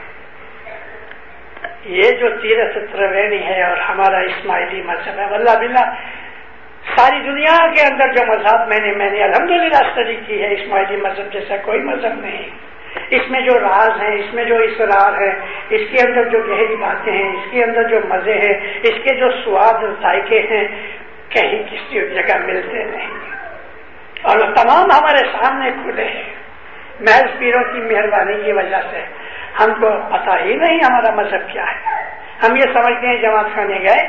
یہ جو تیرتھ تروینی ہے اور ہمارا اسماعیلی مذہب ہے، واللہ باللہ ساری دنیا کے اندر جو مذہب میں نے میں نے الحمدللہ اسٹڈی کی ہے، اسماعیلی مذہب جیسا کوئی مذہب نہیں۔ اس میں جو راز ہیں، اس میں جو اسرار ہے، اس کے اندر جو گہری باتیں ہیں، اس کے اندر جو مزے ہیں، اس کے جو سواد ذائقے ہیں، کہیں کسی جگہ ملتے نہیں، اور وہ تمام ہمارے سامنے کھلے ہیں۔ محض پیروں کی مہربانی کی وجہ سے ہم کو پتہ ہی نہیں ہمارا مذہب کیا ہے۔ ہم یہ سمجھتے ہیں جماعت خانے گئے،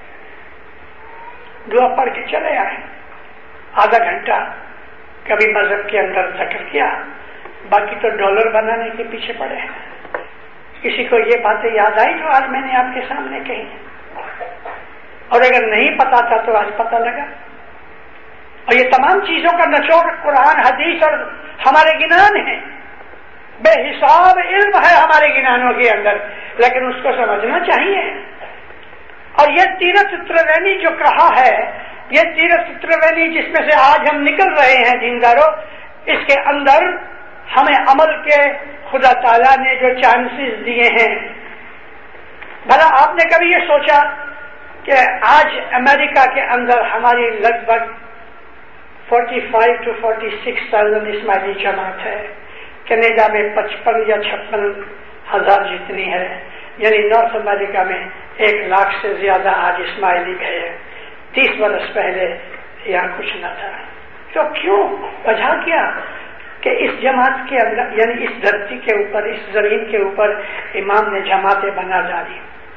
دعا پڑھ کے چلے آئے، آدھا گھنٹہ کبھی مذہب کے اندر ذکر کیا، باقی تو ڈالر بنانے کے پیچھے پڑے ہیں۔ کسی کو یہ باتیں یاد آئی جو آج میں نے آپ کے سامنے کہی، اور اگر نہیں پتا تھا تو آج پتا لگا؟ اور یہ تمام چیزوں کا نچوڑ قرآن، حدیث اور ہمارے گنان ہیں، بے حساب علم ہے ہمارے گنانوں کے اندر، لیکن اس کو سمجھنا چاہیے۔ اور یہ تیرتھ ترونی جو کہا ہے، یہ تیرتھ ترونی جس میں سے آج ہم نکل رہے ہیں دینداروں، اس کے اندر ہمیں عمل کے خدا تعالیٰ نے جو چانسز دیے ہیں، بھلا آپ نے کبھی یہ سوچا کہ آج امریکہ کے اندر ہماری لگ بھگ forty five to forty six thousand Ismaili جماعت ہے، کینیڈا میں پچپن یا چھپن ہزار جتنی ہے، یعنی نارتھ امریکہ میں ایک لاکھ سے زیادہ آج اسماعیلی گئے، تیس برس پہلے یہاں کچھ نہ تھا۔ تو کیوں؟ وجہ کیا کہ اس جماعت کے اندر، یعنی اس دھرتی کے اوپر، اس زمین کے اوپر امام نے جماعتیں بنا ڈالی۔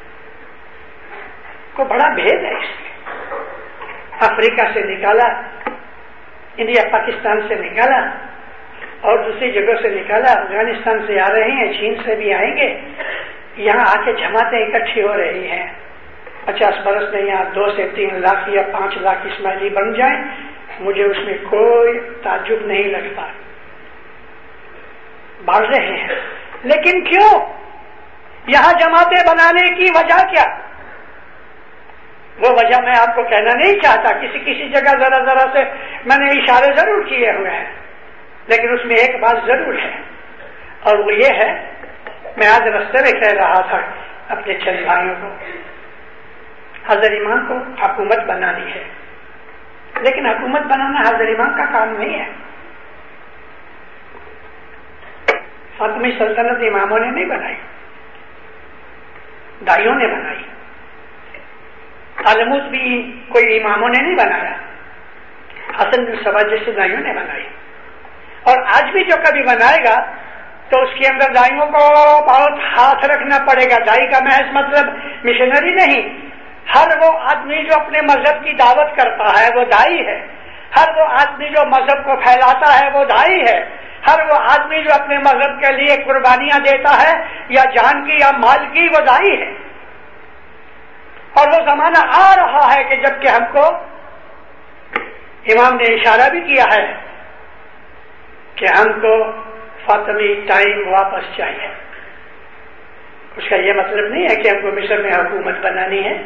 کو بڑا بھید ہے اس میں، افریقہ سے نکالا، انڈیا پاکستان سے نکالا، اور دوسری جگہ سے نکالا، افغانستان سے آ رہے ہیں، چین سے بھی آئیں گے، یہاں آ کے جماعتیں اکٹھی ہو رہی ہیں۔ پچاس برس میں یہاں دو سے تین لاکھ یا پانچ لاکھ اسماعیلی بن جائیں، مجھے اس میں کوئی تعجب نہیں لگتا، بڑھ رہے ہیں۔ لیکن کیوں؟ یہاں جماعتیں بنانے کی وجہ کیا؟ وہ وجہ میں آپ کو کہنا نہیں چاہتا، کسی کسی جگہ ذرا ذرا سے میں نے اشارے ضرور کیے ہوئے ہیں، لیکن اس میں ایک بات ضرور ہے، اور وہ یہ ہے، میں آج رستے میں کہہ رہا تھا اپنے چند بھائیوں کو، حضرت امام کو حکومت بنانی ہے، لیکن حکومت بنانا حضرت امام کا کام نہیں ہے۔ فاطمی سلطنت اماموں نے نہیں بنائی، دائیوں نے بنائی۔ علموت بھی کوئی اماموں نے نہیں بنایا، حسن بن سبا جیسے دائیوں نے بنائی۔ اور آج بھی جو کبھی بنائے گا تو اس کے اندر دائیوں کو بہت ہاتھ رکھنا پڑے گا۔ دائی کا محض مطلب مشنری نہیں، ہر وہ آدمی جو اپنے مذہب کی دعوت کرتا ہے وہ دائی ہے، ہر وہ آدمی جو مذہب کو پھیلاتا ہے وہ دائی ہے، ہر وہ آدمی جو اپنے مذہب کے لیے قربانیاں دیتا ہے یا جان کی یا مال کی، وہ دائی ہے۔ اور وہ زمانہ آ رہا ہے کہ جب کہ ہم کو امام نے اشارہ بھی کیا ہے کہ ہم کو فاطمی ٹائم واپس چاہیے۔ اس کا یہ مطلب نہیں ہے کہ ہم کو مصر میں حکومت بنانی ہے۔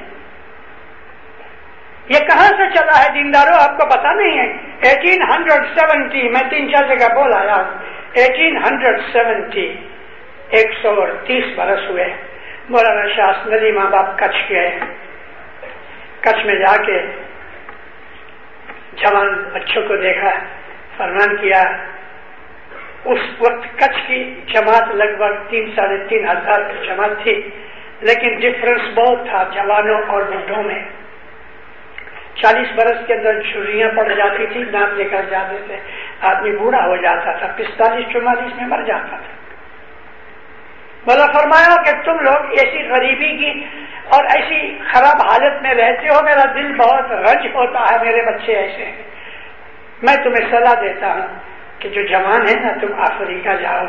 یہ کہاں سے چلا ہے دینداروں؟ آپ کو پتا نہیں ہے؟ ایٹین ہنڈریڈ سیونٹی، میں تین چار جگہ بول آیا ہوں، ایٹین ہنڈریڈ سیونٹی، ایک سو اور تیس برس ہوئے، مولانا شاہ ندی ماں باپ کچھ گئے۔ کچھ میں جا کے جوان بچوں کو دیکھا، فرمان کیا۔ اس وقت کچھ کی جماعت لگ بھگ تین ساڑھے تین ہزار کی جماعت تھی، لیکن ڈفرنس بہت تھا جوانوں اور بوڑھوں میں۔ چالیس برس کے اندر چھریاں پڑ جاتی تھی، نام لے کر جاتے تھے، آدمی بوڑھا ہو جاتا تھا، پینتالیس چوالیس میں مر جاتا تھا۔ بولا فرمایا کہ تم لوگ ایسی غریبی کی اور ایسی خراب حالت میں رہتے ہو، میرا دل بہت رنج ہوتا ہے، میرے بچے ایسے ہیں۔ میں تمہیں صلاح دیتا ہوں کہ جو جوان ہے نا، تم افریقہ جاؤ۔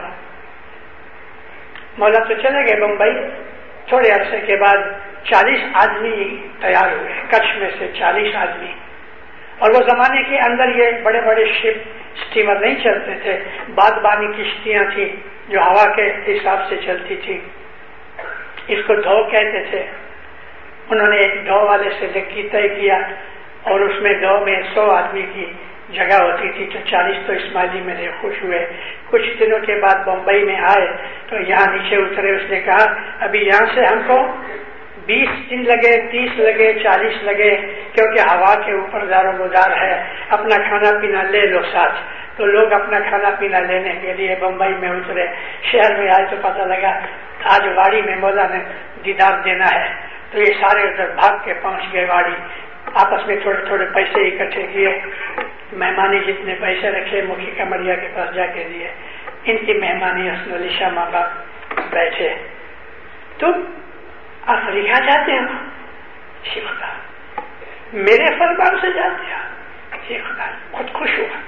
مولا تو چلے گئے بمبئی۔ تھوڑے عرصے کے بعد چالیس آدمی تیار ہوئے، کچھ میں سے چالیس آدمی۔ اور وہ زمانے کے اندر یہ بڑے بڑے شپ اسٹیمر نہیں چلتے تھے، بادبانی کشتیاں تھیں جو ہوا کے حساب سے چلتی تھی، اس کو ڈھو کہتے تھے۔ انہوں نے ایک ڈھو والے سے لکی طے کیا، اور اس میں ڈھو میں سو آدمی کی جگہ ہوتی تھی، تو چالیس تو اسماعیلی میں سے خوش ہوئے۔ کچھ دنوں کے بعد بمبئی میں آئے تو یہاں نیچے اترے، اس نے کہا ابھی یہاں سے ہم کو بیس دن لگے، تیس لگے، چالیس لگے، کیونکہ ہوا کے اوپر دار و مدار ہے، اپنا کھانا پینا لے لو ساتھ۔ تو لوگ اپنا کھانا پینا لینے کے لیے بمبئی میں اترے۔ شہر میں آئے تو پتہ لگا آج واڑی میں مولا نے دیدار دینا ہے، تو یہ سارے ادھر بھاگ کے پہنچ گئے واڑی، آپس میں تھوڑے تھوڑے پیسے اکٹھے کیے، مہمانی جتنے پیسے رکھے مکھی کمریا کے پاس جا کے دیے۔ ان کی مہمانی حسن علی شاہ ماں باپ بیٹھے۔ تم افریقہ جاتے ہو؟ جی خدا، میرے فرمان سے جاتے ہو؟ جی خدا۔ خود خوش ہوا،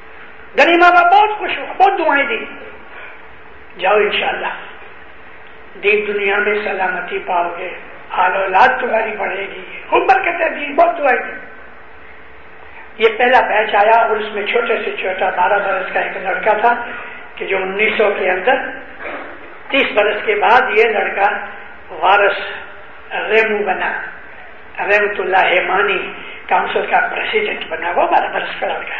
دنی ماں باپ بہت خوش ہوا، بہت دعائیں دی، جاؤ انشاءاللہ۔ दीन दुनिया में सलामती पाओगे, आल औलाद तुम्हारी बढ़ेगी, खूब बरकत है, दीन बहुत दुआ की। ये पहला बैच आया और उसमें छोटे से छोटा बारह बरस का एक लड़का था कि जो उन्नीस सौ के अंदर तीस बरस के बाद ये लड़का वारस रेमू बना, रहमतुल्लाह हेमानी काउंसिल का प्रेसिडेंट बना, वो बारह बरस का लड़का।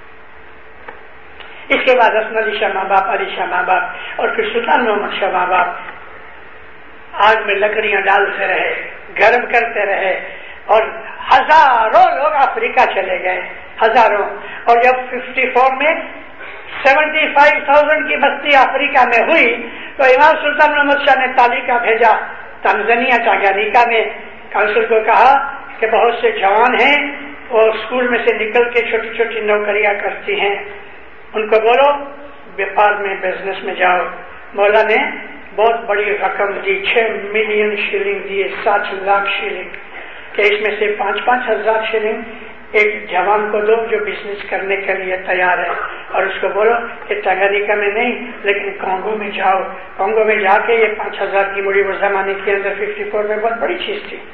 इसके बाद हसन अली शाह माँ बाप, अली शाह माँ बाप और फिर सुल्तान मोहम्मद शाह माँ बाप आग में लकड़ियां डालते रहे, गर्म करते रहे और हजारों लोग अफ्रीका चले गए, हजारों। और जब चौवन में पचहत्तर हज़ार की बस्ती अफ्रीका में हुई तो इमाम सुल्तान मोहम्मद शाह ने तालिका भेजा तंजानिया टांगानिका में, काउंसिल को कहा कि बहुत से जवान हैं वो स्कूल में से निकल के छोटी छोटी नौकरियां करती हैं, उनको बोलो व्यापार में बिजनेस में जाओ। मौला ने बहुत बड़ी रकम दी, छह मिलियन शिलिंग दिए, सात लाख शिलिंग, कि इसमें से पांच पांच हजार शिलिंग एक जवान को दो जो बिजनेस करने के लिए तैयार है, और उसको बोलो कि तंगानिका में नहीं लेकिन कांगो में जाओ। कांगो में जाके ये पांच हजार की मुड़ी उस जमाने के अंदर चौवन में बहुत बड़ी चीज थी।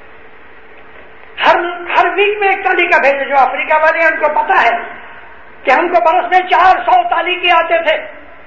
हर हर वीक में एक तालिका भेजे, जो अफ्रीका वाले हैं उनको पता है कि हमको बरस में चार सौ तालिके आते थे,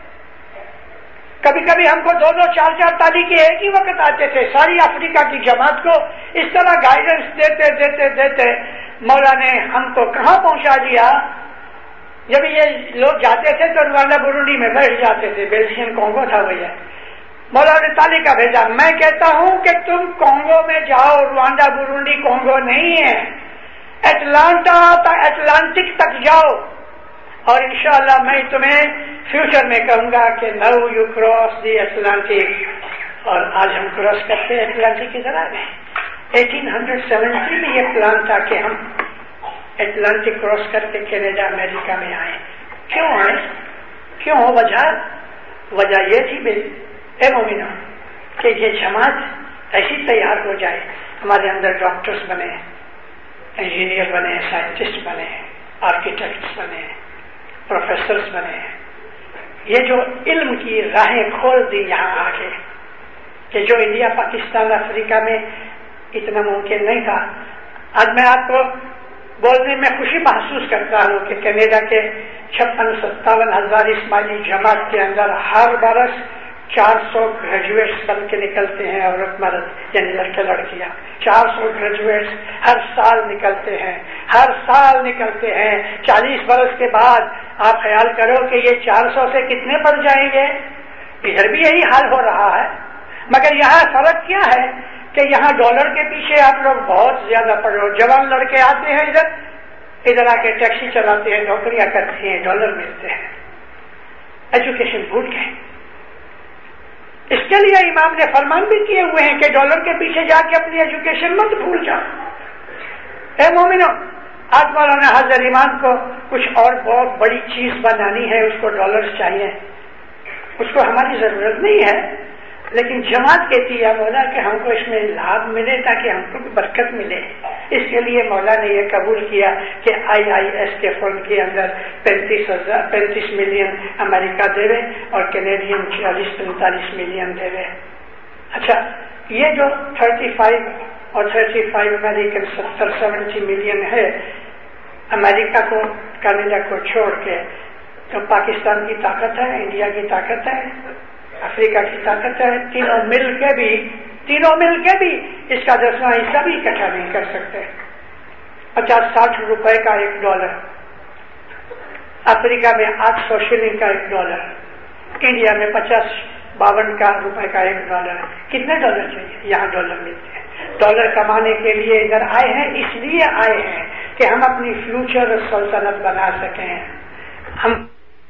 कभी कभी हमको दो दो चार चार तालिके एक ही वक्त आते थे। सारी अफ्रीका की जमात को इस तरह गाइडेंस देते देते देते मौला ने हमको कहां पहुंचा दिया। जब ये लोग जाते थे तो रुवांडा बुरुंडी में बैठ जाते थे, बेल्जियन कांगो था भैया। मौला ने तालिका भेजा, मैं कहता हूं कि तुम कांगो में जाओ, रुवांडा बुरुंडी कांगो नहीं है, एटलांटा एटलांटिक तक जाओ और इंशाअल्लाह मैं तुम्हें फ्यूचर में कहूंगा कि now you cross the Atlantic. और आज हम क्रॉस करते हैं एटलांटिक की तरह में। अठारह सौ सत्तर में ये प्लान था कि हम एटलांटिक क्रॉस करके कनाडा अमेरिका में आए। क्यों आए, क्यों हो वजह? वजह ये थी ए मोमिनो कि ये जमात ऐसी तैयार हो जाए, हमारे अंदर डॉक्टर्स बने, इंजीनियर बने, साइंटिस्ट बने, आर्किटेक्ट्स बने, प्रोफेसर्स बने। ये जो इल्म की राहें खोल दी यहाँ आके कि जो इंडिया पाकिस्तान अफ्रीका में इतना मुमकिन नहीं था। आज मैं आपको बोलने में खुशी महसूस करता हूँ कि कनाडा के छप्पन सत्तावन हजार इस्माइली जमात के अंदर हर बरस चार सौ ग्रेजुएट्स बन के निकलते हैं, औरत मर्द यानी लड़के लड़कियां। चार सौ ग्रेजुएट्स हर साल निकलते हैं, हर साल निकलते हैं। चालीस बरस के बाद आप ख्याल करो कि ये चार सौ से कितने बढ़ जाएंगे। इधर भी यही हाल हो रहा है, मगर यहाँ फर्क क्या है कि यहाँ डॉलर के पीछे आप लोग बहुत ज्यादा पड़ रहे हो। जवान लड़के आते हैं इधर इधर आके टैक्सी चलाते हैं, नौकरियां करते हैं, डॉलर मिलते हैं, एजुकेशन भूल गए। इसके लिए इमाम ने फरमान भी किए हुए हैं कि डॉलर के पीछे जाके अपनी एजुकेशन मत भूल जाओ। ए मोमिनो, आज मौलाना हजर ईमान को कुछ और बहुत बड़ी चीज बनानी है, उसको डॉलर्स चाहिए, उसको हमारी जरूरत नहीं है, लेकिन जमात कहती है मौला कि हमको इसमें लाभ मिले ताकि हमको भी बरकत मिले। इसके लिए मौला ने यह कबूल किया कि आई आई एस के फंड के अंदर पैंतीस हजार पैंतीस मिलियन अमेरिका देवे और कैनेडियन चालीस पैंतालीस मिलियन देवे। अच्छा, ये जो पैंतीस और पैंतीस अमेरिकन सत्तर सत्तर मिलियन है अमेरिका को कनाडा को छोड़ के, तो पाकिस्तान की ताकत है, इंडिया की ताकत है, अफ्रीका की ताकत है। तीनों मिल के भी तीनों मिल के भी इसका दसवां हिस्सा भी इकट्ठा नहीं कर सकते। पचास साठ रुपए का एक डॉलर, अफ्रीका में आठ सौ शिलिंग का एक डॉलर, इंडिया में पचास बावन का रुपए का एक डॉलर। कितने डॉलर चाहिए? यहाँ डॉलर मिलते हैं। डॉलर कमाने के लिए इधर आए हैं, इसलिए आए हैं कि हम अपनी फ्यूचर सल्तनत बना सकें। हम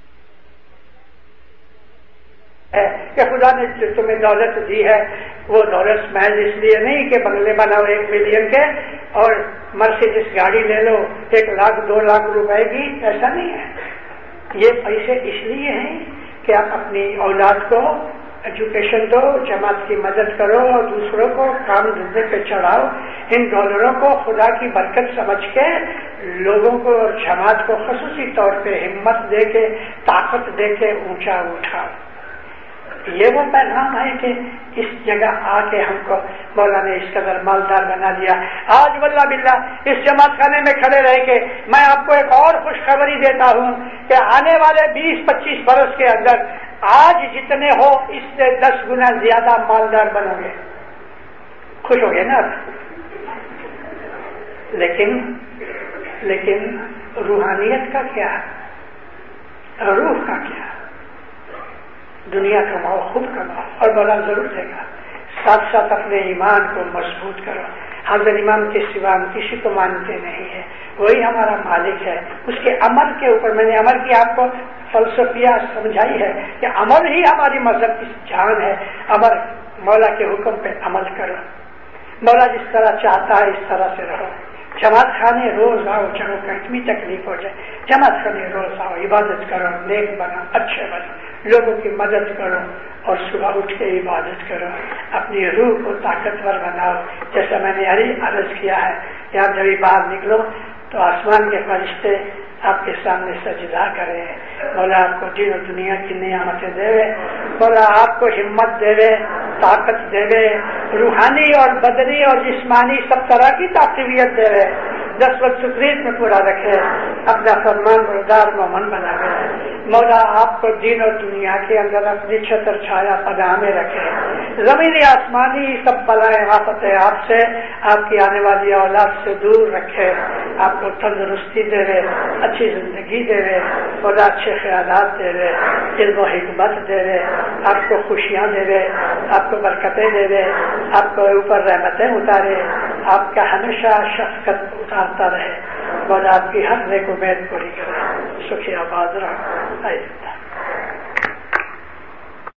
है कि खुदा ने जो तुम्हें दौलत दी है वो दौलत महज इसलिए नहीं कि बंगले बनाओ एक मिलियन के और मर्सिडीज गाड़ी ले लो एक लाख दो लाख रुपए की, ऐसा नहीं है। ये पैसे इसलिए हैं कि आप अपनी औलाद को एजुकेशन दो, जमात की मदद करो और दूसरों को काम धंधे पे चढ़ाओ। इन डॉलरों को खुदा की बरकत समझ के लोगों को और जमात को खसूसी तौर पे हिम्मत दे के, ताकत दे के ऊंचा उठाओ। یہ وہ پیغام ہے کہ اس جگہ آ کے ہم کو مولا نے اس قدر مالدار بنا دیا. آج واللہ باللہ اس جماعت خانے میں کھڑے رہ کے میں آپ کو ایک اور خوشخبری دیتا ہوں کہ آنے والے بیس پچیس برس کے اندر آج جتنے ہو اس سے دس گنا زیادہ مالدار بنو گے. خوش ہو گئے نا؟ لیکن لیکن روحانیت کا کیا؟ روح کا کیا؟ دنیا کماؤ، خود کماؤ اور بڑا ضرور دے گا. ساتھ ساتھ اپنے ایمان کو مضبوط کرو. حضرت امام کے سوا ہم کسی کو مانتے نہیں ہے، وہی ہمارا مالک ہے. اس کے عمل کے اوپر میں نے عمل کی آپ کو فلسفیہ سمجھائی ہے کہ عمل ہی ہماری مذہب کی جان ہے. عمل مولا کے حکم پہ عمل کرو. مولا جس طرح چاہتا ہے اس طرح سے رہو. جماعت خانے روز آؤ، چلو کتنی تکلیف ہو جائے، جماعت خانے روز آؤ، عبادت کرو، نیک بنو، اچھے بنو، لوگوں کی مدد کرو اور صبح اٹھ کے عبادت کرو. اپنی روح کو طاقتور بناؤ. جیسا میں نے عرض کیا ہے کہ آپ جب باہر نکلو تو آسمان کے فرشتے آپ کے سامنے سجدہ کرے. مولا آپ کو دین و دنیا کی نعمتیں دے، مولا آپ کو ہمت دے، طاقت دے، روحانی اور بدنی اور جسمانی سب طرح کی تقویت دے، دس وقت تقریر میں پورا رکھے، اپنا فرمان بردار مومن بنا دے. مولا آپ کو دین اور دنیا کے اندر اپنی چھتر چھایا پناہ میں رکھے. زمینی آسمانی سب بلائیں آفتیں آپ سے، آپ کی آنے والی اولاد سے دور رکھے. آپ کو تندرستی دے، اچھی زندگی دے، مولا اچھے خیالات دے، علم و حکمت دے، آپ کو خوشیاں دے، آپ کو برکتیں دے، آپ کو اوپر رحمتیں اتارے، آپ کا ہمیشہ شفقت اتارتا رہے. مولا آپ کی ہر نیک امید پوری کرے. سکھی آباد رہو.